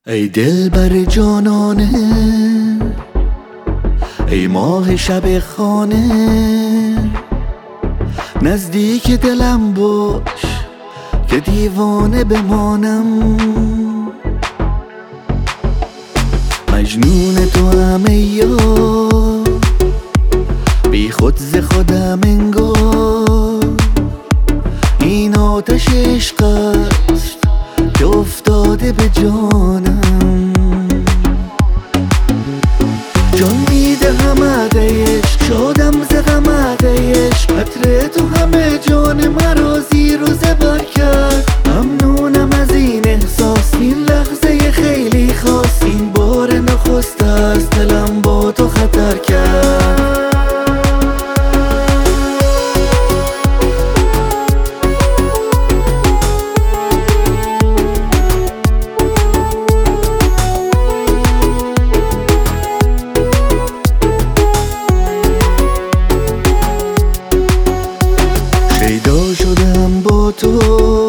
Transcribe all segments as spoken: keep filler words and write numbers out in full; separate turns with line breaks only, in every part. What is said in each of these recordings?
ای دلبر جانانه، ای ماه شب خانه، نزدیک دلم باش که دیوانه بمانم. مجنون تو هم ای یار، بی خود ز خودم انگار. این آتش عشق است که افتاده به جانم. جان میدهم عده عشق، شادم ز غم عده عشق. عطر تو همه جان مرا زیر و زبر کرد. ممنونم از این احساس، این لحظه خیلی خاص. این بار نخست است دلم با تو خطر کرد. پیدا شدم با تو،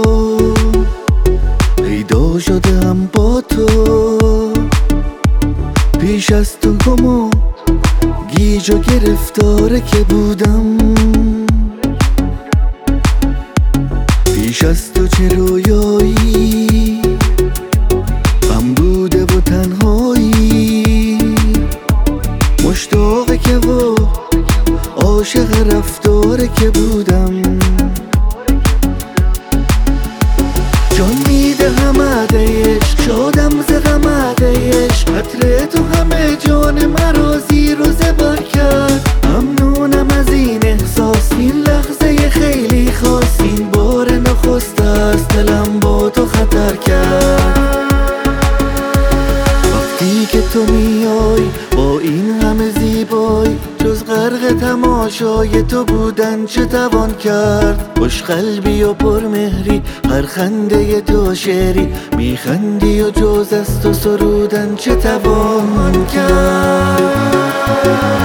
پیدا شدم با تو. پیش از تو گم و گیج و گرفتاره که بودم. پیش از تو چه رویایی غم بوده و تنهایی. مشتاق که و عاشق رفتاره که بودم. جان میدهم عده عشق، شادم ز غم عده عشق. عطر تو همه جان مرا زیر و زبر کرد. ممنونم از این احساس، این لحظه خیلی خاص. این بار نخست است دلم با تو خطر کرد. وقتی که تو میای با این همه زیبایی، جز غرق تماشای تو بودن چه توان کرد. خوش قلبی و پرمهری، هر خنده تو شعری. میخندی و جز از تو سرودن چه توان کرد.